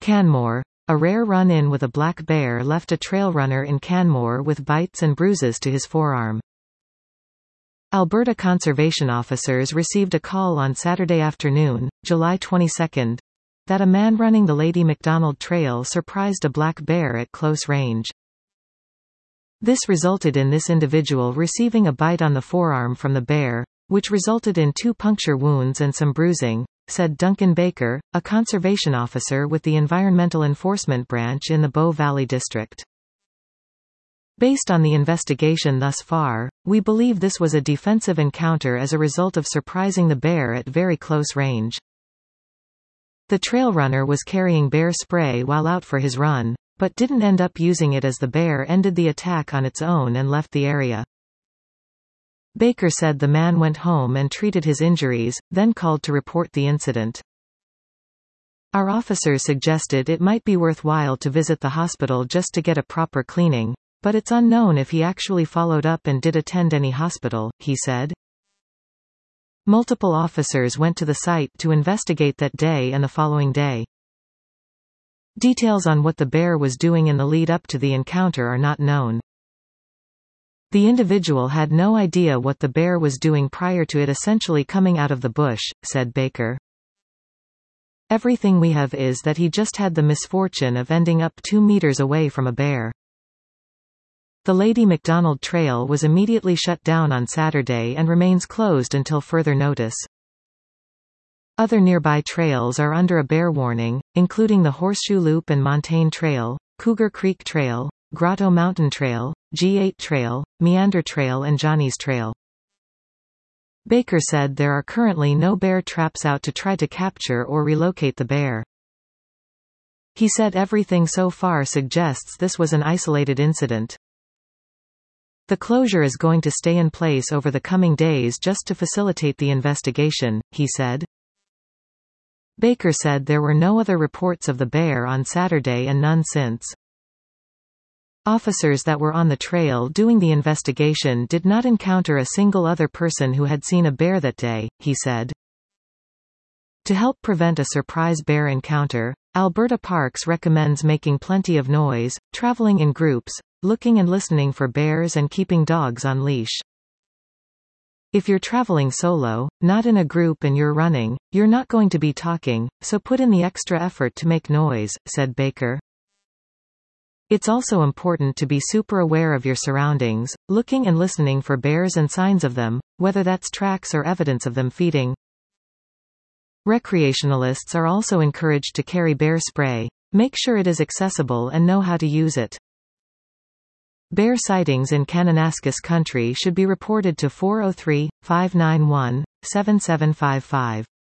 Canmore. A rare run-in with a black bear left a trail runner in Canmore with bites and bruises to his forearm. Alberta conservation officers received a call on Saturday afternoon, July 22, that a man running the Lady MacDonald Trail surprised a black bear at close range. This resulted in this individual receiving a bite on the forearm from the bear, which resulted in 2 puncture wounds and some bruising, said Duncan Baker, a conservation officer with the Environmental Enforcement Branch in the Bow Valley District. Based on the investigation thus far, we believe this was a defensive encounter as a result of surprising the bear at very close range. The trail runner was carrying bear spray while out for his run, but didn't end up using it as the bear ended the attack on its own and left the area. Baker said the man went home and treated his injuries, then called to report the incident. Our officers suggested it might be worthwhile to visit the hospital just to get a proper cleaning, but it's unknown if he actually followed up and did attend any hospital, he said. Multiple officers went to the site to investigate that day and the following day. Details on what the bear was doing in the lead-up to the encounter are not known. The individual had no idea what the bear was doing prior to it essentially coming out of the bush, said Baker. Everything we have is that he just had the misfortune of ending up 2 meters away from a bear. The Lady MacDonald Trail was immediately shut down on Saturday and remains closed until further notice. Other nearby trails are under a bear warning, including the Horseshoe Loop and Montane Trail, Cougar Creek Trail, Grotto Mountain Trail, G8 Trail, Meander Trail and Johnny's Trail. Baker said there are currently no bear traps out to try to capture or relocate the bear. He said everything so far suggests this was an isolated incident. The closure is going to stay in place over the coming days just to facilitate the investigation, he said. Baker said there were no other reports of the bear on Saturday and none since. Officers that were on the trail doing the investigation did not encounter a single other person who had seen a bear that day, he said. To help prevent a surprise bear encounter, Alberta Parks recommends making plenty of noise, traveling in groups, looking and listening for bears and keeping dogs on leash. If you're traveling solo, not in a group and you're running, you're not going to be talking, so put in the extra effort to make noise, said Baker. It's also important to be super aware of your surroundings, looking and listening for bears and signs of them, whether that's tracks or evidence of them feeding. Recreationalists are also encouraged to carry bear spray. Make sure it is accessible and know how to use it. Bear sightings in Kananaskis Country should be reported to 403-591-7755.